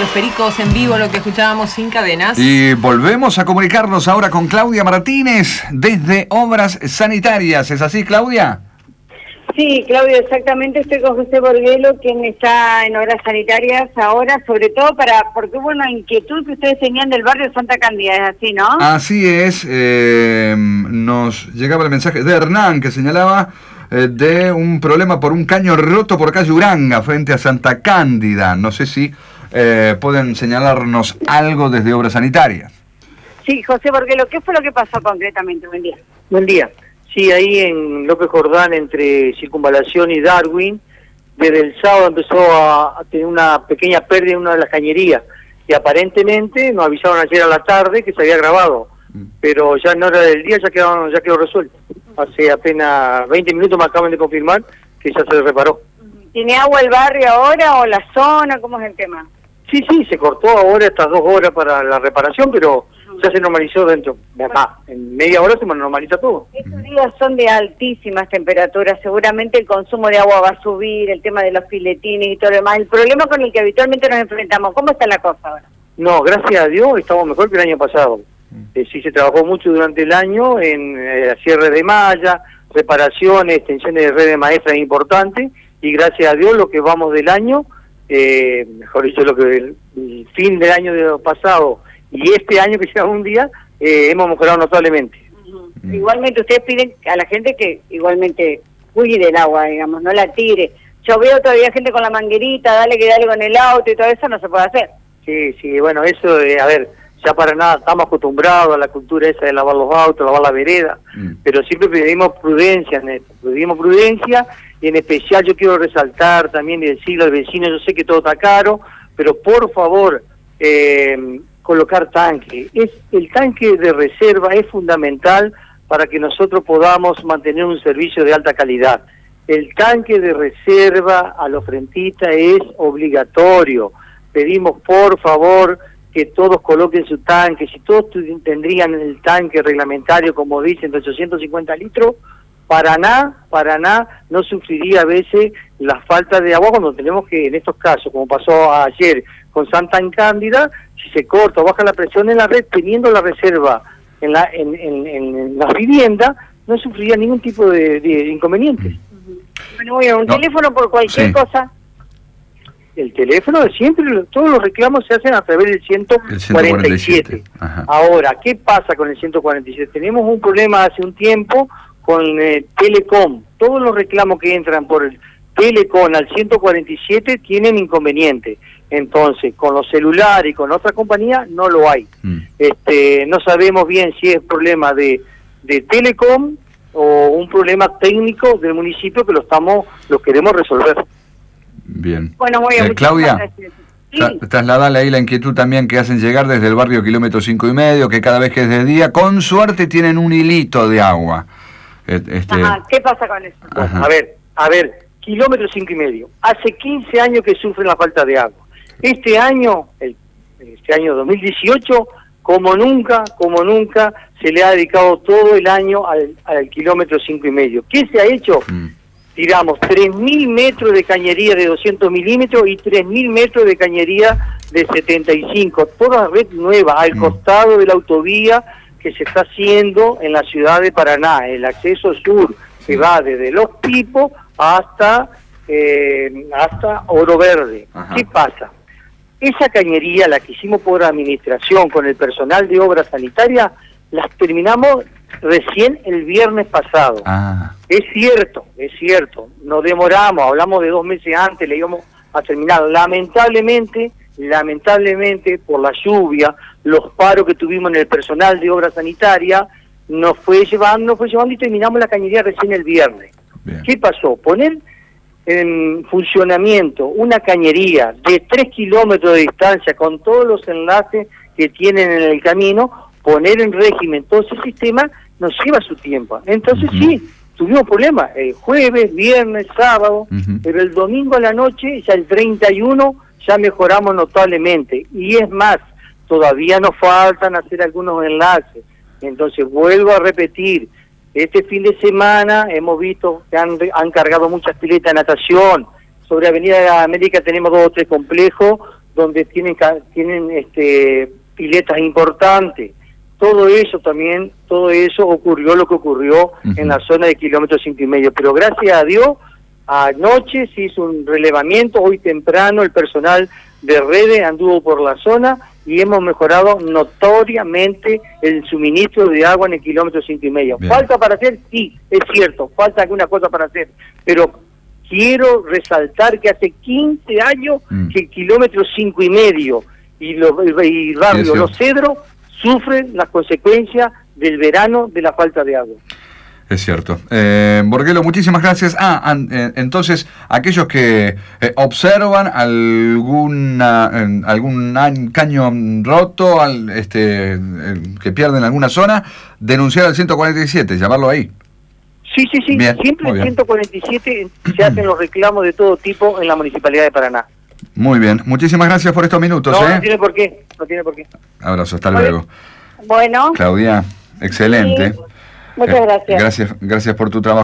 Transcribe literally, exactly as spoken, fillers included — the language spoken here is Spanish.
Los Pericos en vivo, lo que escuchábamos Sin Cadenas. Y volvemos a comunicarnos ahora con Claudia Martínez desde Obras Sanitarias. ¿Es así, Claudia? Sí, Claudio, exactamente. Estoy con José Borguelo, quien está en Obras Sanitarias ahora, sobre todo para, porque hubo una inquietud que ustedes tenían del barrio Santa Cándida, ¿es así, no? Así es. Eh, nos llegaba el mensaje de Hernán, que señalaba eh, de un problema por un caño roto por calle Uranga, frente a Santa Cándida. No sé si eh, pueden señalarnos algo desde Obras Sanitarias. Sí, José Borguelo, ¿qué fue lo que pasó concretamente? Buen día. Buen día. Sí, ahí en López Jordán, entre Circunvalación y Darwin, desde el sábado empezó a, a tener una pequeña pérdida en una de las cañerías, y aparentemente nos avisaron ayer a la tarde que se había grabado, pero ya en hora del día ya quedó, ya quedó resuelto. Hace apenas veinte minutos me acaban de confirmar que ya se reparó. ¿Tiene agua el barrio ahora o la zona? ¿Cómo es el tema? Sí, sí, se cortó ahora estas dos horas para la reparación, pero ya se normalizó dentro. Ah, en media hora se normaliza todo. Estos días son de altísimas temperaturas, seguramente el consumo de agua va a subir, el tema de los filetines y todo lo demás. El problema con el que habitualmente nos enfrentamos, ¿cómo está la cosa ahora? No, gracias a Dios estamos mejor que el año pasado. Eh, sí se trabajó mucho durante el año en eh, cierre de malla, reparaciones, extensiones de redes maestras importantes, y gracias a Dios lo que vamos del año, eh, mejor dicho, lo que el, el fin del año de pasado y este año que llega un día, eh, hemos mejorado notablemente. Uh-huh. Mm. Igualmente ustedes piden a la gente que igualmente cuide el agua, digamos, no la tire. Yo veo todavía gente con la manguerita, dale que dale con el auto y todo eso, no se puede hacer. Sí, sí, bueno, eso, eh, a ver, ya para nada, estamos acostumbrados a la cultura esa de lavar los autos, lavar la vereda, mm. pero siempre pedimos prudencia en esto, pedimos prudencia, y en especial yo quiero resaltar también y decirle al vecino, yo sé que todo está caro, pero por favor, eh, colocar tanque. Es el tanque de reserva es fundamental para que nosotros podamos mantener un servicio de alta calidad. El tanque de reserva a los frentistas es obligatorio. Pedimos por favor que todos coloquen su tanque. Si todos tendrían el tanque reglamentario, como dicen, de ochocientos cincuenta litros, Paraná, Paraná no sufriría a veces la falta de agua cuando tenemos que, en estos casos, como pasó ayer con Santa Cándida, si se corta o baja la presión en la red, teniendo la reserva en la en, en, en la vivienda, no sufriría ningún tipo de, de inconvenientes. Uh-huh. Bueno, voy a un no. teléfono por cualquier sí. cosa. El teléfono de siempre, todos los reclamos se hacen a través del ciento cuarenta y siete. Ahora, ¿qué pasa con el ciento cuarenta y siete? Tenemos un problema hace un tiempo con eh, Telecom. Todos los reclamos que entran por el Telecom al ciento cuarenta y siete tienen inconveniente. Entonces, con los celulares y con otras compañías no lo hay. Mm. Este, no sabemos bien si es problema de, de Telecom o un problema técnico del municipio que lo estamos lo queremos resolver. Bien. Bueno, muy bien. Eh, Claudia, sí. Trasladale ahí la inquietud también que hacen llegar desde el barrio Kilómetro cinco y medio, que cada vez que es de día, con suerte tienen un hilito de agua. Este... Ajá, ¿qué pasa con eso? Bueno, a ver, a ver, Kilómetro cinco y medio. Hace quince años que sufren la falta de agua. Este año, el, este año dos mil dieciocho, como nunca, como nunca, se le ha dedicado todo el año al, al kilómetro cinco y medio. ¿Qué se ha hecho? Mm. Tiramos tres mil metros de cañería de doscientos milímetros y tres mil metros de cañería de setenta y cinco. Toda red nueva, al mm. costado de la autovía que se está haciendo en la ciudad de Paraná, el acceso sur, que va desde Los Pipos hasta, eh, hasta Oro Verde. Ajá. ¿Qué pasa? Esa cañería, la que hicimos por administración con el personal de obra sanitaria, las terminamos recién el viernes pasado. Ah. Es cierto, es cierto, nos demoramos, hablamos de dos meses antes, le íbamos a terminar. Lamentablemente, lamentablemente, por la lluvia, los paros que tuvimos en el personal de obra sanitaria, nos fue llevando, nos fue llevando y terminamos la cañería recién el viernes. Bien. ¿Qué pasó? Poner en funcionamiento una cañería de tres kilómetros de distancia con todos los enlaces que tienen en el camino, poner en régimen todo ese sistema nos lleva su tiempo. Entonces uh-huh. sí, tuvimos problemas el jueves, viernes, sábado, uh-huh. pero el domingo a la noche, ya el treinta y uno, ya mejoramos notablemente. Y es más, todavía nos faltan hacer algunos enlaces. Entonces vuelvo a repetir, este fin de semana hemos visto que han, han cargado muchas piletas de natación. Sobre Avenida de la América tenemos dos o tres complejos donde tienen ca- tienen este piletas importantes. Todo eso también, todo eso ocurrió lo que ocurrió Uh-huh. en la zona de kilómetro cinco y medio. Pero gracias a Dios, anoche se hizo un relevamiento, hoy temprano el personal de redes anduvo por la zona y hemos mejorado notoriamente el suministro de agua en el kilómetro cinco y medio. Bien. ¿Falta para hacer? Sí, es cierto, falta alguna cosa para hacer, pero quiero resaltar que hace quince años Mm. que el kilómetro cinco y medio y, los, y el barrio Sí, es Los Cedros sufren las consecuencias del verano de la falta de agua. Es cierto. Eh, Borguelo, muchísimas gracias. Ah, an, eh, entonces, aquellos que eh, observan alguna eh, algún an- caño roto, al, este, eh, que pierden alguna zona, denunciar al ciento cuarenta y siete, llamarlo ahí. Sí, sí, sí, Bien, siempre muy en bien. ciento cuarenta y siete se hacen los reclamos de todo tipo en la Municipalidad de Paraná. Muy bien. Muchísimas gracias por estos minutos. No, ¿eh? no tiene por qué, no tiene por qué. Abrazo, hasta Muy luego. Bueno, Claudia, excelente. sí, muchas Eh, gracias. Gracias, gracias por tu trabajo.